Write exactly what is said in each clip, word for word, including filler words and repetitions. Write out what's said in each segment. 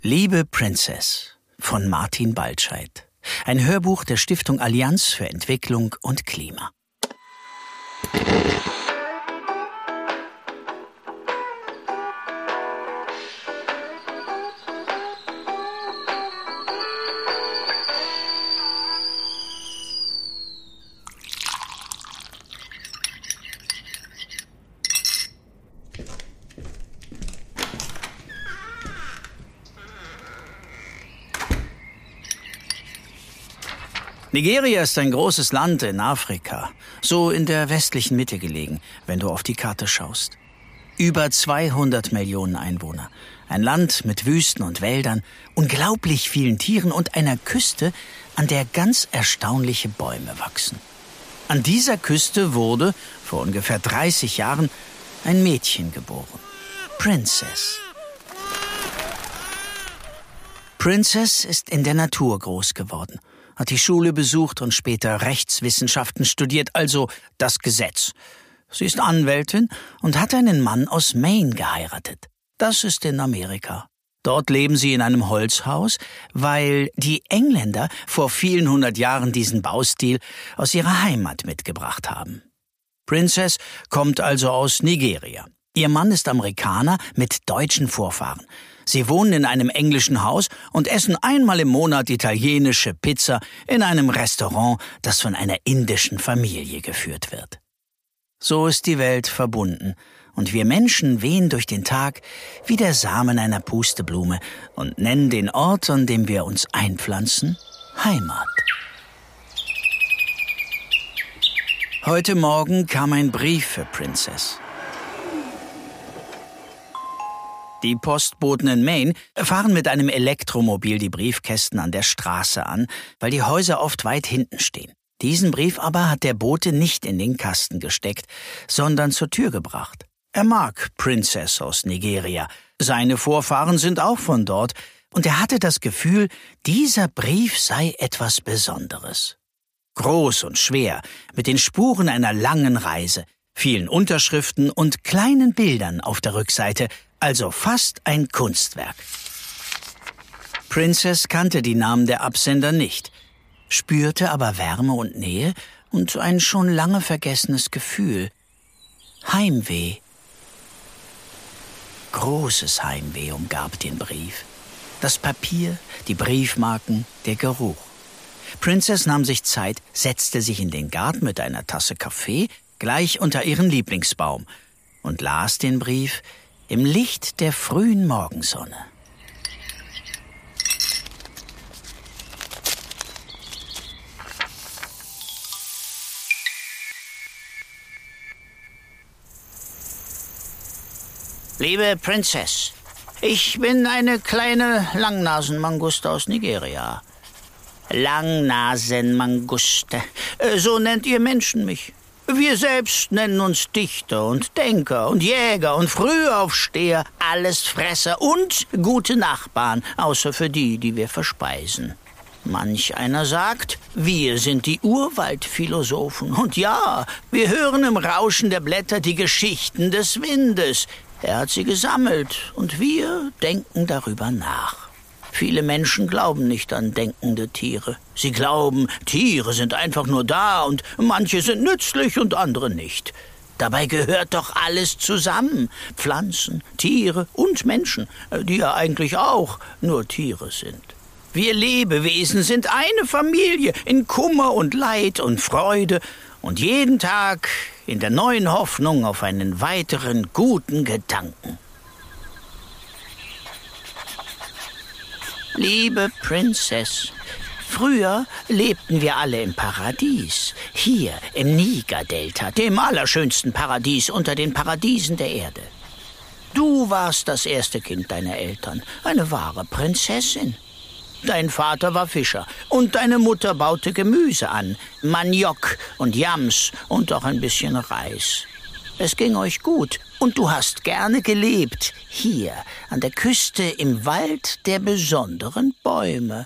Liebe Princess von Martin Baltscheid. Ein Hörbuch der Stiftung Allianz für Entwicklung und Klima. Nigeria ist ein großes Land in Afrika, so in der westlichen Mitte gelegen, wenn du auf die Karte schaust. Über zweihundert Millionen Einwohner, ein Land mit Wüsten und Wäldern, unglaublich vielen Tieren und einer Küste, an der ganz erstaunliche Bäume wachsen. An dieser Küste wurde, vor ungefähr dreißig Jahren, ein Mädchen geboren. Princess. Princess ist in der Natur groß geworden, hat die Schule besucht und später Rechtswissenschaften studiert, also das Gesetz. Sie ist Anwältin und hat einen Mann aus Maine geheiratet. Das ist in Amerika. Dort leben sie in einem Holzhaus, weil die Engländer vor vielen hundert Jahren diesen Baustil aus ihrer Heimat mitgebracht haben. Princess kommt also aus Nigeria. Ihr Mann ist Amerikaner mit deutschen Vorfahren. Sie wohnen in einem englischen Haus und essen einmal im Monat italienische Pizza in einem Restaurant, das von einer indischen Familie geführt wird. So ist die Welt verbunden und wir Menschen wehen durch den Tag wie der Samen einer Pusteblume und nennen den Ort, an dem wir uns einpflanzen, Heimat. Heute Morgen kam ein Brief für Princess. Die Postboten in Maine fahren mit einem Elektromobil die Briefkästen an der Straße an, weil die Häuser oft weit hinten stehen. Diesen Brief aber hat der Bote nicht in den Kasten gesteckt, sondern zur Tür gebracht. Er mag Princess aus Nigeria. Seine Vorfahren sind auch von dort. Und er hatte das Gefühl, dieser Brief sei etwas Besonderes. Groß und schwer, mit den Spuren einer langen Reise, vielen Unterschriften und kleinen Bildern auf der Rückseite, also fast ein Kunstwerk. Princess kannte die Namen der Absender nicht, spürte aber Wärme und Nähe und ein schon lange vergessenes Gefühl. Heimweh. Großes Heimweh umgab den Brief. Das Papier, die Briefmarken, der Geruch. Princess nahm sich Zeit, setzte sich in den Garten mit einer Tasse Kaffee, gleich unter ihren Lieblingsbaum, und las den Brief im Licht der frühen Morgensonne. Liebe Princess, ich bin eine kleine Langnasenmanguste aus Nigeria. Langnasenmanguste, so nennt ihr Menschen mich. Wir selbst nennen uns Dichter und Denker und Jäger und Frühaufsteher, Allesfresser und gute Nachbarn, außer für die, die wir verspeisen. Manch einer sagt, wir sind die Urwaldphilosophen. Und ja, wir hören im Rauschen der Blätter die Geschichten des Windes. Er hat sie gesammelt und wir denken darüber nach. Viele Menschen glauben nicht an denkende Tiere. Sie glauben, Tiere sind einfach nur da und manche sind nützlich und andere nicht. Dabei gehört doch alles zusammen. Pflanzen, Tiere und Menschen, die ja eigentlich auch nur Tiere sind. Wir Lebewesen sind eine Familie in Kummer und Leid und Freude und jeden Tag in der neuen Hoffnung auf einen weiteren guten Gedanken. Liebe Princess, früher lebten wir alle im Paradies, hier im Niger-Delta, dem allerschönsten Paradies unter den Paradiesen der Erde. Du warst das erste Kind deiner Eltern, eine wahre Prinzessin. Dein Vater war Fischer und deine Mutter baute Gemüse an, Maniok und Yams und auch ein bisschen Reis. Es ging euch gut und du hast gerne gelebt, hier an der Küste im Wald der besonderen Bäume.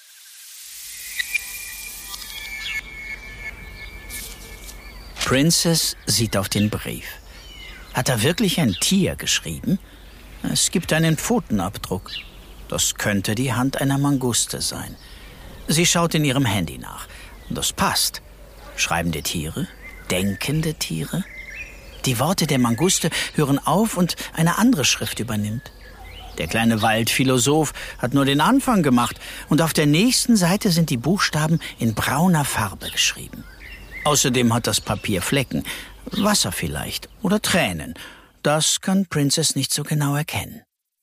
Princess sieht auf den Brief. Hat er wirklich ein Tier geschrieben? Es gibt einen Pfotenabdruck. Das könnte die Hand einer Manguste sein. Sie schaut in ihrem Handy nach. Das passt. Schreibende Tiere? Denkende Tiere? Die Worte der Manguste hören auf und eine andere Schrift übernimmt. Der kleine Waldphilosoph hat nur den Anfang gemacht und auf der nächsten Seite sind die Buchstaben in brauner Farbe geschrieben. Außerdem hat das Papier Flecken, Wasser vielleicht oder Tränen. Das kann Princess nicht so genau erkennen.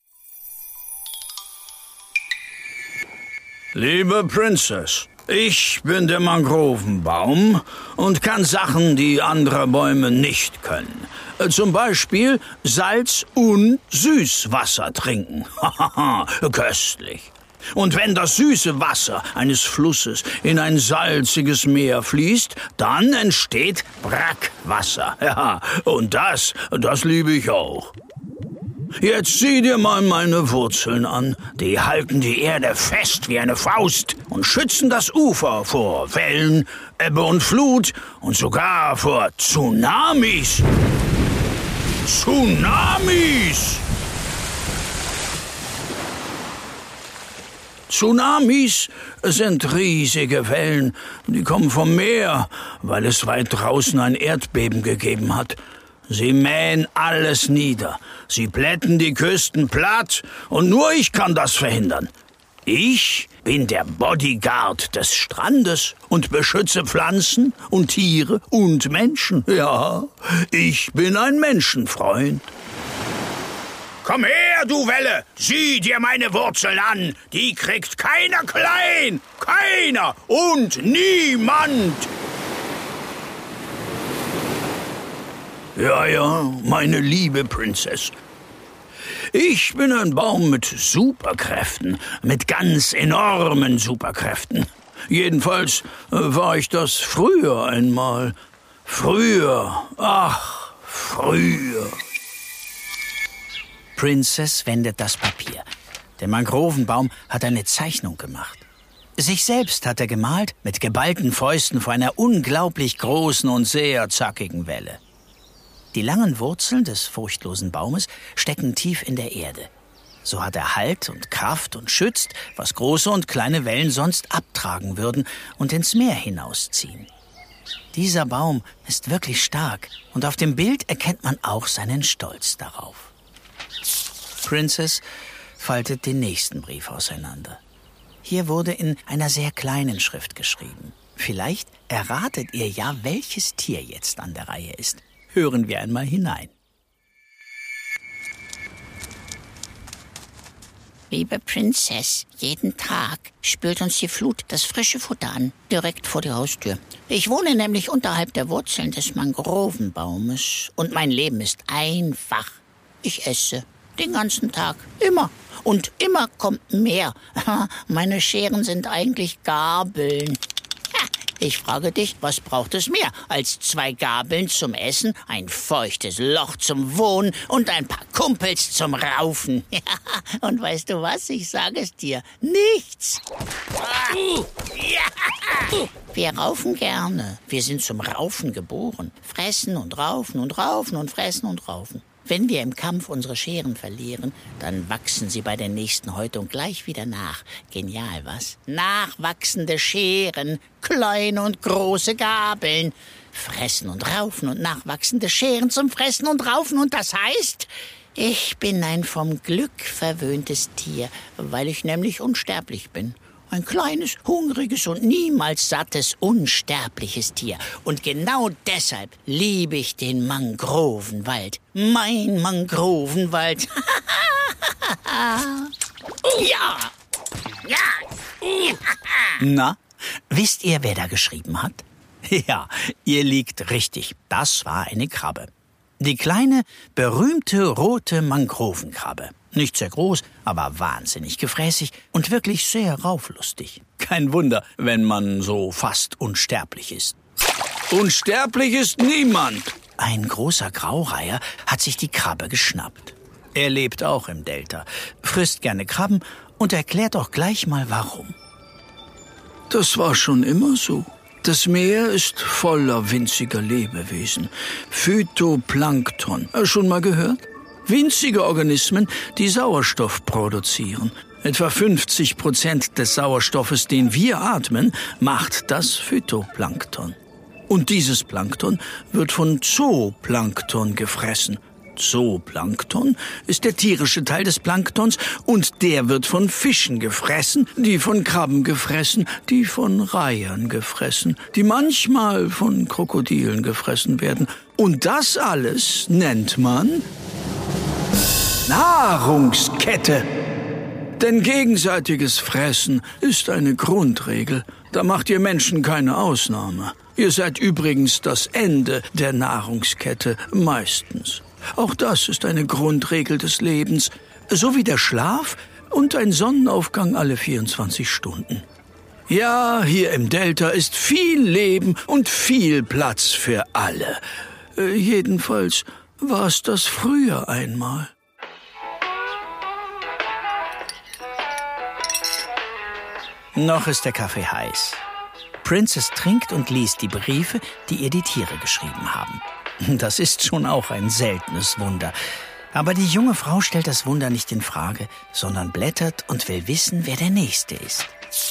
Liebe Princess, ich bin der Mangrovenbaum und kann Sachen, die andere Bäume nicht können. Zum Beispiel Salz- und Süßwasser trinken. Hahaha, köstlich. Und wenn das süße Wasser eines Flusses in ein salziges Meer fließt, dann entsteht Brackwasser. Ja, und das, das liebe ich auch. Jetzt sieh dir mal meine Wurzeln an. Die halten die Erde fest wie eine Faust und schützen das Ufer vor Wellen, Ebbe und Flut und sogar vor Tsunamis. Tsunamis! Tsunamis sind riesige Wellen. Die kommen vom Meer, weil es weit draußen ein Erdbeben gegeben hat. Sie mähen alles nieder. Sie plätten die Küsten platt und nur ich kann das verhindern. Ich bin der Bodyguard des Strandes und beschütze Pflanzen und Tiere und Menschen. Ja, ich bin ein Menschenfreund. Komm her, du Welle! Sieh dir meine Wurzeln an! Die kriegt keiner klein! Keiner und niemand! Ja, ja, meine liebe Princess. Ich bin ein Baum mit Superkräften, mit ganz enormen Superkräften. Jedenfalls äh, war ich das früher einmal. Früher, ach, früher. Princess wendet das Papier. Der Mangrovenbaum hat eine Zeichnung gemacht. Sich selbst hat er gemalt mit geballten Fäusten vor einer unglaublich großen und sehr zackigen Welle. Die langen Wurzeln des furchtlosen Baumes stecken tief in der Erde. So hat er Halt und Kraft und schützt, was große und kleine Wellen sonst abtragen würden und ins Meer hinausziehen. Dieser Baum ist wirklich stark und auf dem Bild erkennt man auch seinen Stolz darauf. Princess faltet den nächsten Brief auseinander. Hier wurde in einer sehr kleinen Schrift geschrieben. Vielleicht erratet ihr ja, welches Tier jetzt an der Reihe ist. Hören wir einmal hinein. Liebe Princess, jeden Tag spült uns die Flut das frische Futter an, direkt vor die Haustür. Ich wohne nämlich unterhalb der Wurzeln des Mangrovenbaumes und mein Leben ist einfach. Ich esse den ganzen Tag, immer. Und immer kommt mehr. Meine Scheren sind eigentlich Gabeln. Ich frage dich, was braucht es mehr als zwei Gabeln zum Essen, ein feuchtes Loch zum Wohnen und ein paar Kumpels zum Raufen? Und weißt du was? Ich sage es dir. Nichts. Wir raufen gerne. Wir sind zum Raufen geboren. Fressen und raufen und raufen und fressen und raufen. Wenn wir im Kampf unsere Scheren verlieren, dann wachsen sie bei der nächsten Häutung gleich wieder nach. Genial, was? Nachwachsende Scheren, kleine und große Gabeln. Fressen und raufen und nachwachsende Scheren zum Fressen und Raufen. Und das heißt, ich bin ein vom Glück verwöhntes Tier, weil ich nämlich unsterblich bin. Ein kleines, hungriges und niemals sattes, unsterbliches Tier. Und genau deshalb liebe ich den Mangrovenwald. Mein Mangrovenwald. Ja. Ja. Na, wisst ihr, wer da geschrieben hat? Ja, ihr liegt richtig. Das war eine Krabbe. Die kleine, berühmte rote Mangrovenkrabbe. Nicht sehr groß, aber wahnsinnig gefräßig und wirklich sehr rauflustig. Kein Wunder, wenn man so fast unsterblich ist. Unsterblich ist niemand. Ein großer Graureiher hat sich die Krabbe geschnappt. Er lebt auch im Delta, frisst gerne Krabben und erklärt auch gleich mal warum. Das war schon immer so. Das Meer ist voller winziger Lebewesen. Phytoplankton. Schon mal gehört? Winzige Organismen, die Sauerstoff produzieren. Etwa fünfzig Prozent des Sauerstoffes, den wir atmen, macht das Phytoplankton. Und dieses Plankton wird von Zooplankton gefressen. Zooplankton ist der tierische Teil des Planktons und der wird von Fischen gefressen, die von Krabben gefressen, die von Reihern gefressen, die manchmal von Krokodilen gefressen werden. Und das alles nennt man Nahrungskette. Denn gegenseitiges Fressen ist eine Grundregel. Da macht ihr Menschen keine Ausnahme. Ihr seid übrigens das Ende der Nahrungskette meistens. Auch das ist eine Grundregel des Lebens, so wie der Schlaf und ein Sonnenaufgang alle vierundzwanzig Stunden. Ja, hier im Delta ist viel Leben und viel Platz für alle. Äh, jedenfalls war es das früher einmal. Noch ist der Kaffee heiß. Princess trinkt und liest die Briefe, die ihr die Tiere geschrieben haben. Das ist schon auch ein seltenes Wunder. Aber die junge Frau stellt das Wunder nicht in Frage, sondern blättert und will wissen, wer der Nächste ist.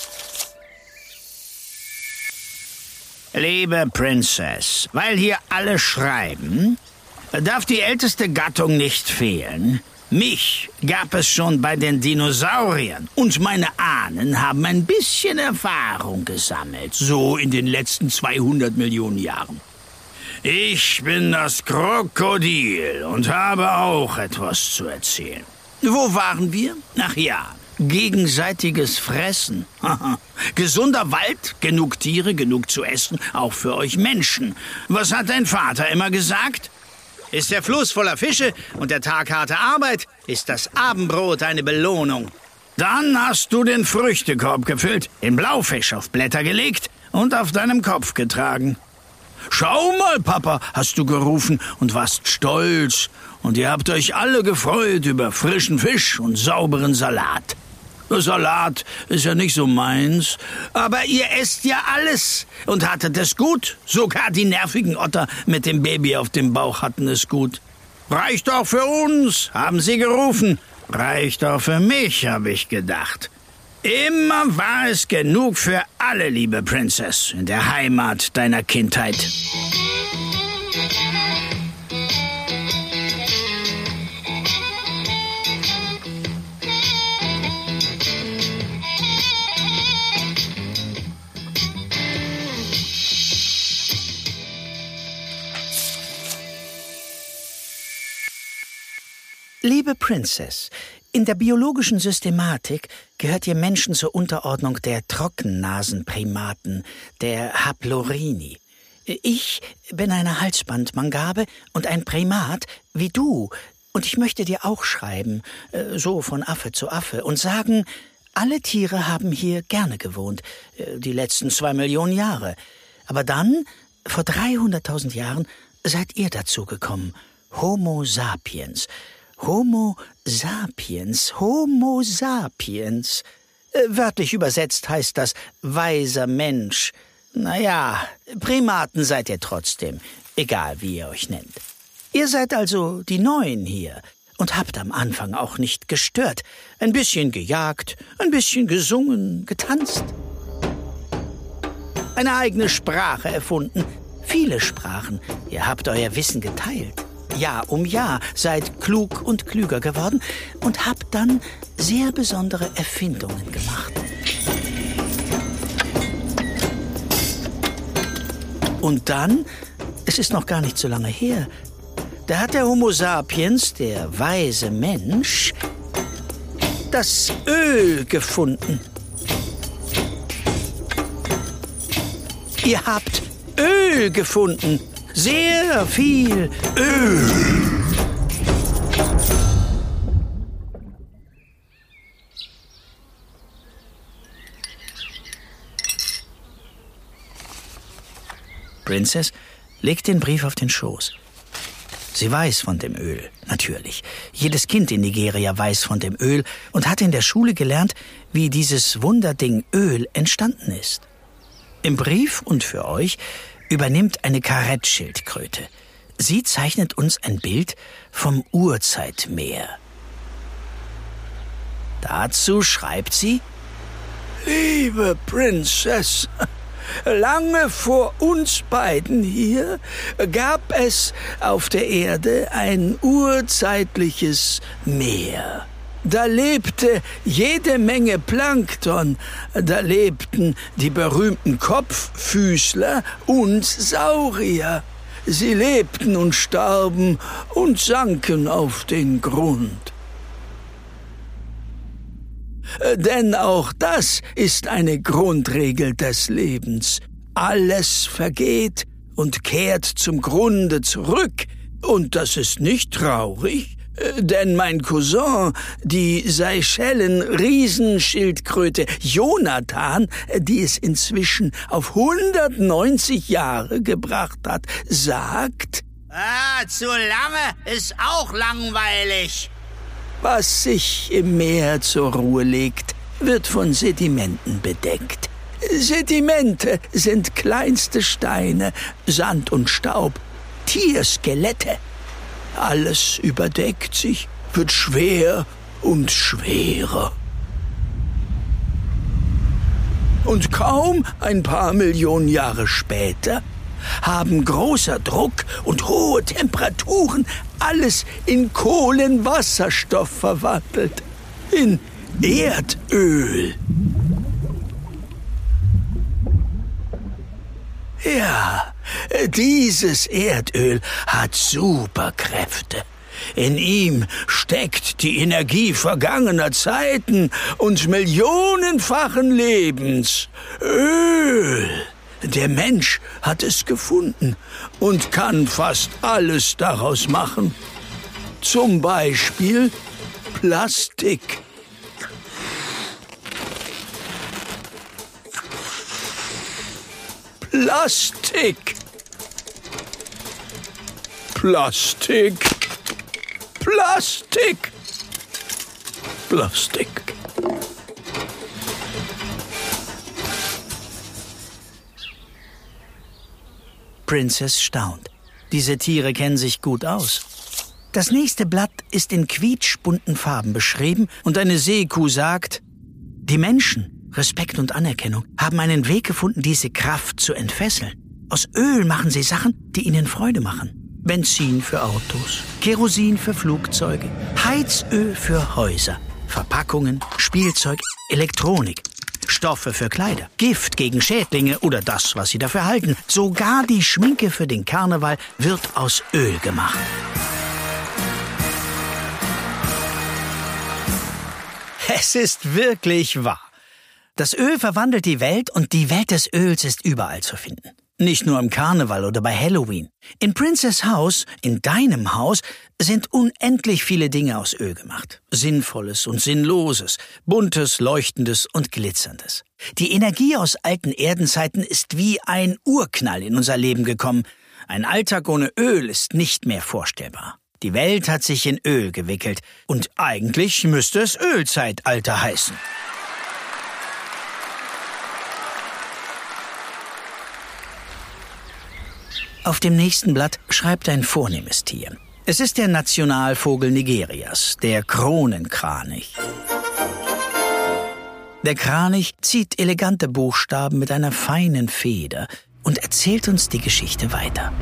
Liebe Princess, weil hier alle schreiben, darf die älteste Gattung nicht fehlen. Mich gab es schon bei den Dinosauriern und meine Ahnen haben ein bisschen Erfahrung gesammelt, so in den letzten zweihundert Millionen Jahren. Ich bin das Krokodil und habe auch etwas zu erzählen. Wo waren wir? Ach ja, gegenseitiges Fressen. Gesunder Wald, genug Tiere, genug zu essen, auch für euch Menschen. Was hat dein Vater immer gesagt? Ist der Fluss voller Fische und der Tag harte Arbeit, ist das Abendbrot eine Belohnung. Dann hast du den Früchtekorb gefüllt, den Blaufisch auf Blätter gelegt und auf deinem Kopf getragen. »Schau mal, Papa«, hast du gerufen und warst stolz. Und ihr habt euch alle gefreut über frischen Fisch und sauberen Salat. Salat ist ja nicht so meins, aber ihr esst ja alles und hattet es gut. Sogar die nervigen Otter mit dem Baby auf dem Bauch hatten es gut. »Reicht auch für uns«, haben sie gerufen. »Reicht auch für mich«, habe ich gedacht. Immer war es genug für alle, liebe Princess, in der Heimat deiner Kindheit. Liebe Princess, in der biologischen Systematik gehört ihr Menschen zur Unterordnung der Trockennasenprimaten, der Haplorini. Ich bin eine Halsbandmangabe und ein Primat wie du. Und ich möchte dir auch schreiben, so von Affe zu Affe, und sagen, alle Tiere haben hier gerne gewohnt, die letzten zwei Millionen Jahre. Aber dann, vor dreihunderttausend Jahren, seid ihr dazugekommen, Homo sapiens. Homo sapiens, Homo sapiens. Äh, wörtlich übersetzt heißt das weiser Mensch. Naja, Primaten seid ihr trotzdem, egal wie ihr euch nennt. Ihr seid also die Neuen hier und habt am Anfang auch nicht gestört. Ein bisschen gejagt, ein bisschen gesungen, getanzt. Eine eigene Sprache erfunden, viele Sprachen. Ihr habt euer Wissen geteilt. Jahr um Jahr seid klug und klüger geworden und habt dann sehr besondere Erfindungen gemacht. Und dann, es ist noch gar nicht so lange her, da hat der Homo sapiens, der weise Mensch, das Öl gefunden. Ihr habt Öl gefunden. Sehr viel Öl. Princess legt den Brief auf den Schoß. Sie weiß von dem Öl, natürlich. Jedes Kind in Nigeria weiß von dem Öl und hat in der Schule gelernt, wie dieses Wunderding Öl entstanden ist. Im Brief und für euch übernimmt eine Karettschildkröte. Sie zeichnet uns ein Bild vom Urzeitmeer. Dazu schreibt sie: Liebe Prinzess, lange vor uns beiden hier gab es auf der Erde ein urzeitliches Meer. Da lebte jede Menge Plankton, da lebten die berühmten Kopffüßler und Saurier. Sie lebten und starben und sanken auf den Grund. Denn auch das ist eine Grundregel des Lebens. Alles vergeht und kehrt zum Grunde zurück. Und das ist nicht traurig, denn mein Cousin, die Seychellen-Riesenschildkröte Jonathan, die es inzwischen auf hundertneunzig Jahre gebracht hat, sagt: Ah, zu lange ist auch langweilig. Was sich im Meer zur Ruhe legt, wird von Sedimenten bedeckt. Sedimente sind kleinste Steine, Sand und Staub, Tierskelette. Alles überdeckt sich, wird schwer und schwerer. Und kaum ein paar Millionen Jahre später haben großer Druck und hohe Temperaturen alles in Kohlenwasserstoff verwandelt, in Erdöl. Ja, dieses Erdöl hat Superkräfte. In ihm steckt die Energie vergangener Zeiten und millionenfachen Lebens. Öl. Der Mensch hat es gefunden und kann fast alles daraus machen. Zum Beispiel Plastik. Plastik. Plastik. Plastik. Plastik. Princess staunt. Diese Tiere kennen sich gut aus. Das nächste Blatt ist in quietschbunten Farben beschrieben und eine Seekuh sagt: Die Menschen, Respekt und Anerkennung, haben einen Weg gefunden, diese Kraft zu entfesseln. Aus Öl machen sie Sachen, die ihnen Freude machen. Benzin für Autos, Kerosin für Flugzeuge, Heizöl für Häuser, Verpackungen, Spielzeug, Elektronik. Stoffe für Kleider, Gift gegen Schädlinge oder das, was sie dafür halten. Sogar die Schminke für den Karneval wird aus Öl gemacht. Es ist wirklich wahr. Das Öl verwandelt die Welt und die Welt des Öls ist überall zu finden. Nicht nur im Karneval oder bei Halloween. In Princess Haus, in deinem Haus, sind unendlich viele Dinge aus Öl gemacht. Sinnvolles und Sinnloses, Buntes, Leuchtendes und Glitzerndes. Die Energie aus alten Erdenzeiten ist wie ein Urknall in unser Leben gekommen. Ein Alltag ohne Öl ist nicht mehr vorstellbar. Die Welt hat sich in Öl gewickelt und eigentlich müsste es Ölzeitalter heißen. Auf dem nächsten Blatt schreibt ein vornehmes Tier. Es ist der Nationalvogel Nigerias, der Kronenkranich. Der Kranich zieht elegante Buchstaben mit einer feinen Feder und erzählt uns die Geschichte weiter.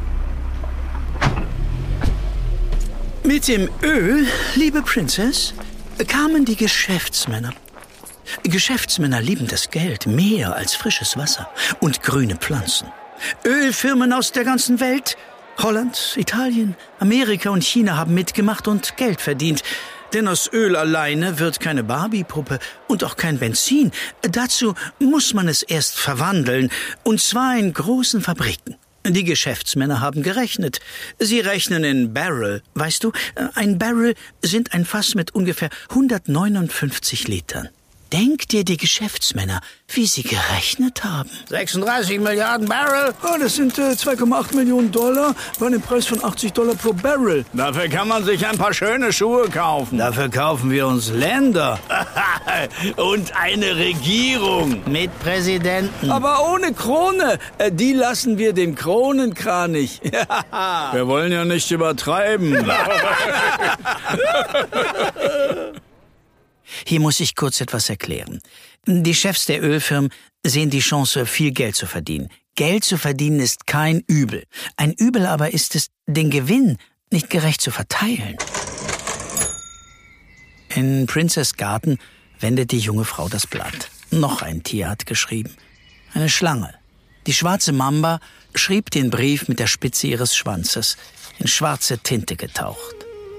Mit dem Öl, liebe Princess, kamen die Geschäftsmänner. Geschäftsmänner lieben das Geld mehr als frisches Wasser und grüne Pflanzen. Ölfirmen aus der ganzen Welt, Holland, Italien, Amerika und China haben mitgemacht und Geld verdient. Denn aus Öl alleine wird keine Barbie-Puppe und auch kein Benzin. Dazu muss man es erst verwandeln, und zwar in großen Fabriken. Die Geschäftsmänner haben gerechnet. Sie rechnen in Barrel. Weißt du, ein Barrel sind ein Fass mit ungefähr hundertneunundfünfzig Litern. Denk dir die Geschäftsmänner, wie sie gerechnet haben. sechsunddreißig Milliarden Barrel? Oh, das sind äh, zwei Komma acht Millionen Dollar bei einem Preis von achtzig Dollar pro Barrel. Dafür kann man sich ein paar schöne Schuhe kaufen. Dafür kaufen wir uns Länder. Und eine Regierung. Mit Präsidenten. Aber ohne Krone. Äh, die lassen wir dem Kronenkranich. Wir wollen ja nicht übertreiben. Hier muss ich kurz etwas erklären. Die Chefs der Ölfirmen sehen die Chance, viel Geld zu verdienen. Geld zu verdienen ist kein Übel. Ein Übel aber ist es, den Gewinn nicht gerecht zu verteilen. In Princess Garten wendet die junge Frau das Blatt. Noch ein Tier hat geschrieben. Eine Schlange. Die schwarze Mamba schrieb den Brief mit der Spitze ihres Schwanzes, in schwarze Tinte getaucht.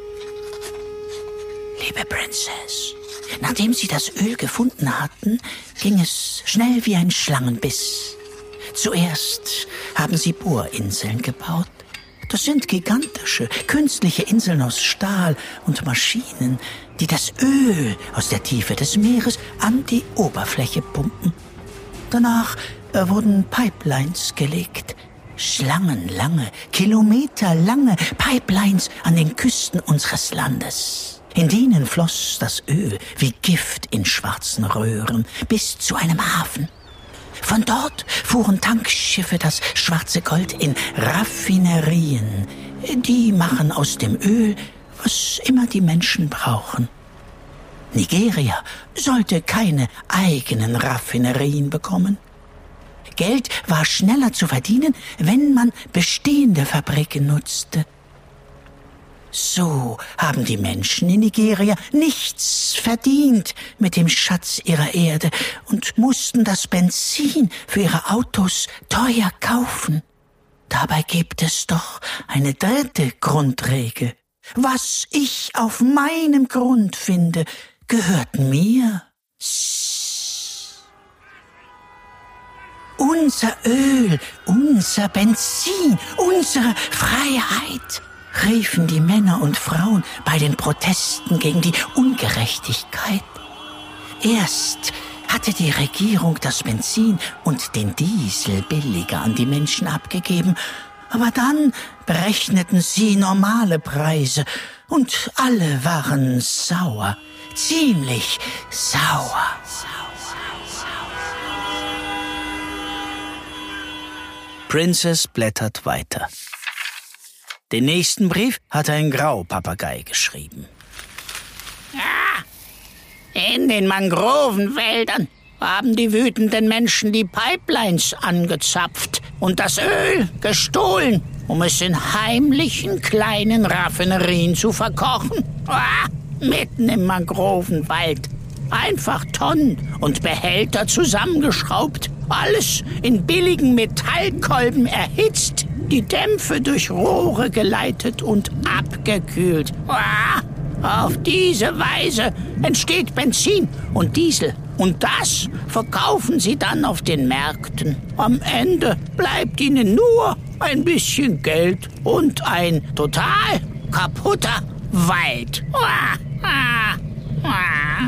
Liebe Princess, nachdem Sie das Öl gefunden hatten, ging es schnell wie ein Schlangenbiss. Zuerst haben Sie Bohrinseln gebaut. Das sind gigantische, künstliche Inseln aus Stahl und Maschinen, die das Öl aus der Tiefe des Meeres an die Oberfläche pumpen. Danach äh, wurden Pipelines gelegt. Schlangenlange, kilometerlange Pipelines an den Küsten unseres Landes. In denen floss das Öl wie Gift in schwarzen Röhren bis zu einem Hafen. Von dort fuhren Tankschiffe das schwarze Gold in Raffinerien. Die machen aus dem Öl, was immer die Menschen brauchen. Nigeria sollte keine eigenen Raffinerien bekommen. Geld war schneller zu verdienen, wenn man bestehende Fabriken nutzte. So haben die Menschen in Nigeria nichts verdient mit dem Schatz ihrer Erde und mussten das Benzin für ihre Autos teuer kaufen. Dabei gibt es doch eine dritte Grundregel. Was ich auf meinem Grund finde, gehört mir. Unser Öl, unser Benzin, unsere Freiheit, riefen die Männer und Frauen bei den Protesten gegen die Ungerechtigkeit. Erst hatte die Regierung das Benzin und den Diesel billiger an die Menschen abgegeben, aber dann berechneten sie normale Preise und alle waren sauer, ziemlich sauer. Princess blättert weiter. Den nächsten Brief hat ein Graupapagei geschrieben. Ja, in den Mangrovenwäldern haben die wütenden Menschen die Pipelines angezapft und das Öl gestohlen, um es in heimlichen kleinen Raffinerien zu verkochen. Ah, mitten im Mangrovenwald. Einfach Tonnen und Behälter zusammengeschraubt. Alles in billigen Metallkolben erhitzt. Die Dämpfe durch Rohre geleitet und abgekühlt. Ah, auf diese Weise entsteht Benzin und Diesel. Und das verkaufen sie dann auf den Märkten. Am Ende bleibt ihnen nur ein bisschen Geld und ein total kaputter Wald. Ah, ah, ah.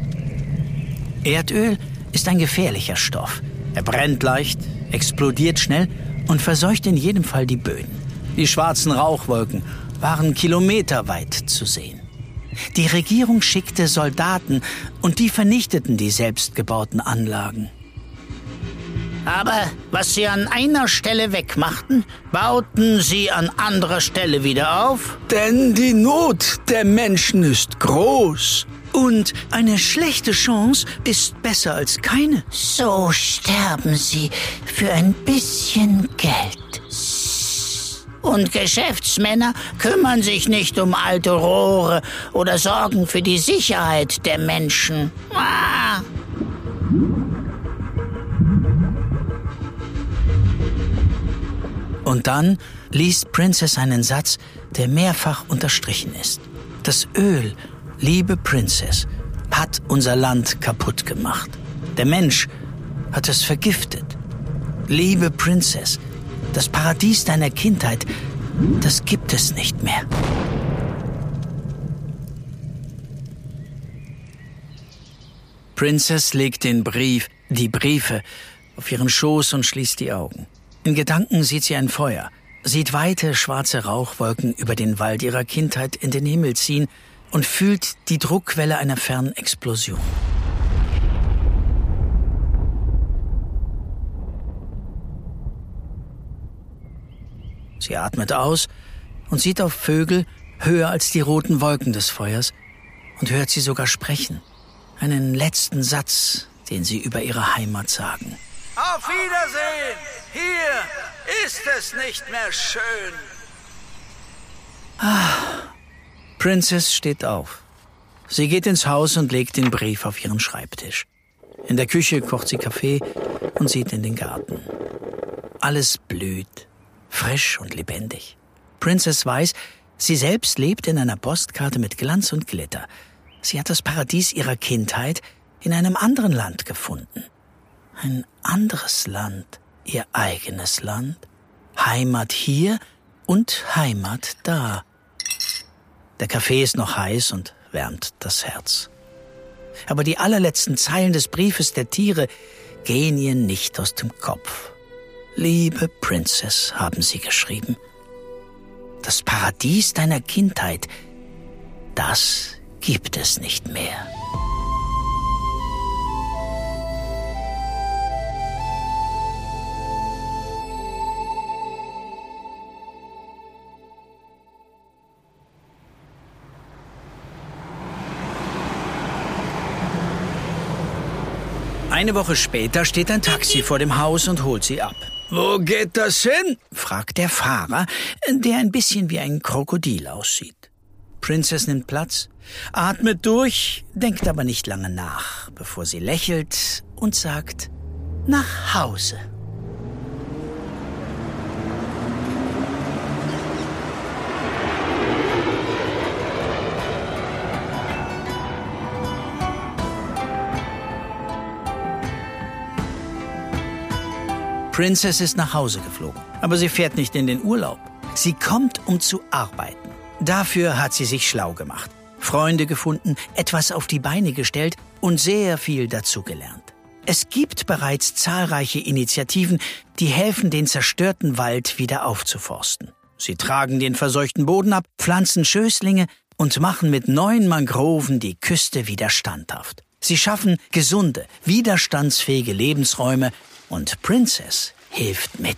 Erdöl ist ein gefährlicher Stoff. Er brennt leicht, explodiert schnell und verseucht in jedem Fall die Böden. Die schwarzen Rauchwolken waren kilometerweit zu sehen. Die Regierung schickte Soldaten und die vernichteten die selbstgebauten Anlagen. Aber was sie an einer Stelle wegmachten, bauten sie an anderer Stelle wieder auf. Denn die Not der Menschen ist groß. Und eine schlechte Chance ist besser als keine. So sterben sie für ein bisschen Geld. Und Geschäftsmänner kümmern sich nicht um alte Rohre oder sorgen für die Sicherheit der Menschen. Ah. Und dann liest Princess einen Satz, der mehrfach unterstrichen ist. Das Öl, liebe Princess, hat unser Land kaputt gemacht. Der Mensch hat es vergiftet. Liebe Princess, das Paradies deiner Kindheit, das gibt es nicht mehr. Princess legt den Brief, die Briefe, auf ihren Schoß und schließt die Augen. In Gedanken sieht sie ein Feuer, sieht weite schwarze Rauchwolken über den Wald ihrer Kindheit in den Himmel ziehen und fühlt die Druckwelle einer fernen Explosion. Sie atmet aus und sieht auf Vögel höher als die roten Wolken des Feuers und hört sie sogar sprechen. Einen letzten Satz, den sie über ihre Heimat sagen. Auf Wiedersehen! Hier ist es nicht mehr schön. Ah, Princess steht auf. Sie geht ins Haus und legt den Brief auf ihren Schreibtisch. In der Küche kocht sie Kaffee und sieht in den Garten. Alles blüht, frisch und lebendig. Princess weiß, sie selbst lebt in einer Postkarte mit Glanz und Glitter. Sie hat das Paradies ihrer Kindheit in einem anderen Land gefunden. Ein anderes Land, ihr eigenes Land. Heimat hier und Heimat da. Der Kaffee ist noch heiß und wärmt das Herz. Aber die allerletzten Zeilen des Briefes der Tiere gehen ihr nicht aus dem Kopf. Liebe Princess, haben sie geschrieben. Das Paradies deiner Kindheit, das gibt es nicht mehr. Eine Woche später steht ein Taxi vor dem Haus und holt sie ab. Wo geht das hin? Fragt der Fahrer, der ein bisschen wie ein Krokodil aussieht. Princess nimmt Platz, atmet durch, denkt aber nicht lange nach, bevor sie lächelt und sagt, nach Hause. Princess ist nach Hause geflogen, aber sie fährt nicht in den Urlaub. Sie kommt, um zu arbeiten. Dafür hat sie sich schlau gemacht, Freunde gefunden, etwas auf die Beine gestellt und sehr viel dazugelernt. Es gibt bereits zahlreiche Initiativen, die helfen, den zerstörten Wald wieder aufzuforsten. Sie tragen den verseuchten Boden ab, pflanzen Schößlinge und machen mit neuen Mangroven die Küste wieder standhaft. Sie schaffen gesunde, widerstandsfähige Lebensräume und Princess hilft mit.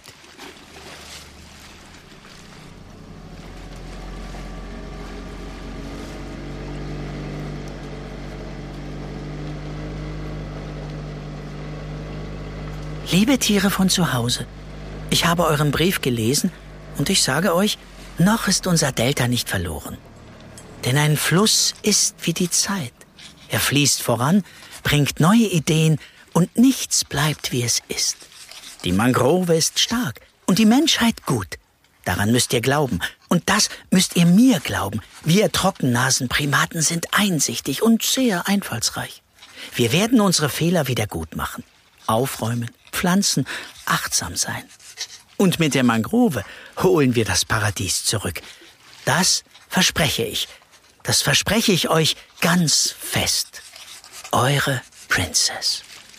Liebe Tiere von zu Hause, ich habe euren Brief gelesen und ich sage euch, noch ist unser Delta nicht verloren. Denn ein Fluss ist wie die Zeit. Er fließt voran, bringt neue Ideen und nichts bleibt, wie es ist. Die Mangrove ist stark und die Menschheit gut. Daran müsst ihr glauben. Und das müsst ihr mir glauben. Wir Trockennasenprimaten sind einsichtig und sehr einfallsreich. Wir werden unsere Fehler wieder gut machen. Aufräumen, pflanzen, achtsam sein. Und mit der Mangrove holen wir das Paradies zurück. Das verspreche ich. Das verspreche ich euch ganz fest. Eure Princess.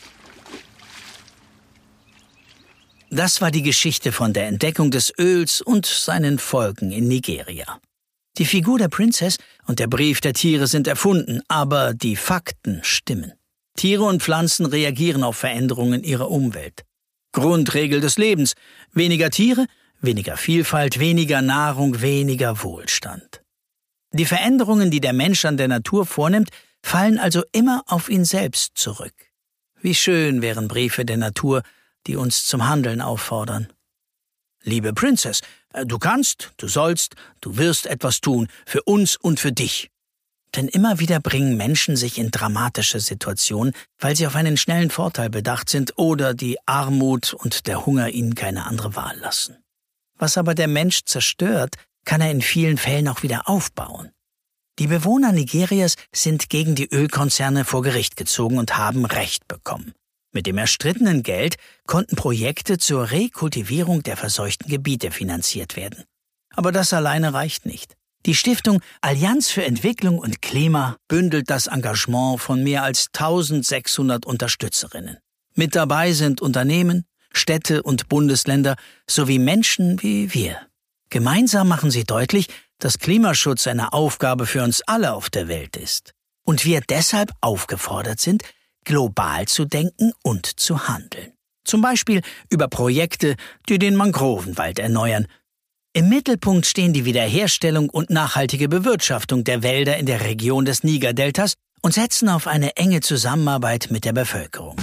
Das war die Geschichte von der Entdeckung des Öls und seinen Folgen in Nigeria. Die Figur der Princess und der Brief der Tiere sind erfunden, aber die Fakten stimmen. Tiere und Pflanzen reagieren auf Veränderungen ihrer Umwelt. Grundregel des Lebens: weniger Tiere, weniger Vielfalt, weniger Nahrung, weniger Wohlstand. Die Veränderungen, die der Mensch an der Natur vornimmt, fallen also immer auf ihn selbst zurück. Wie schön wären Briefe der Natur, die uns zum Handeln auffordern. Liebe Princess, du kannst, du sollst, du wirst etwas tun, für uns und für dich. Denn immer wieder bringen Menschen sich in dramatische Situationen, weil sie auf einen schnellen Vorteil bedacht sind oder die Armut und der Hunger ihnen keine andere Wahl lassen. Was aber der Mensch zerstört, kann er in vielen Fällen auch wieder aufbauen. Die Bewohner Nigerias sind gegen die Ölkonzerne vor Gericht gezogen und haben Recht bekommen. Mit dem erstrittenen Geld konnten Projekte zur Rekultivierung der verseuchten Gebiete finanziert werden. Aber das alleine reicht nicht. Die Stiftung Allianz für Entwicklung und Klima bündelt das Engagement von mehr als eintausendsechshundert Unterstützerinnen. Mit dabei sind Unternehmen, Städte und Bundesländer sowie Menschen wie wir. Gemeinsam machen sie deutlich, dass Klimaschutz eine Aufgabe für uns alle auf der Welt ist. Und wir deshalb aufgefordert sind, global zu denken und zu handeln. Zum Beispiel über Projekte, die den Mangrovenwald erneuern. Im Mittelpunkt stehen die Wiederherstellung und nachhaltige Bewirtschaftung der Wälder in der Region des Nigerdeltas und setzen auf eine enge Zusammenarbeit mit der Bevölkerung.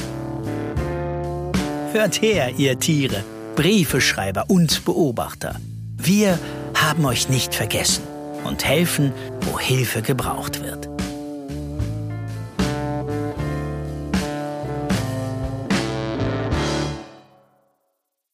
Hört her, ihr Tiere, Briefeschreiber und Beobachter. Wir haben euch nicht vergessen und helfen, wo Hilfe gebraucht wird.